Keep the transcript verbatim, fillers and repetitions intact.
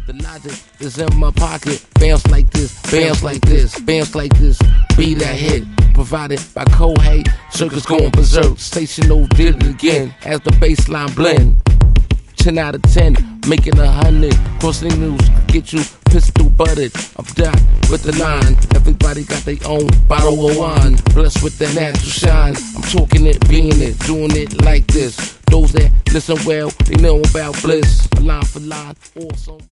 The logic is in my pocket. Bounce like this, bounce like this, bounce like this. Be that hit. Provided by Kohei, circus going berserk. Station O did it again as the baseline blend. ten out of ten, making a hundred. Crossing news, get you pistol butted. I'm dot with the line. Everybody got their own bottle of wine. Blessed with the natural shine. I'm talking it, being it, doing it like this. Those that listen well, they know about bliss. Line for line, awesome.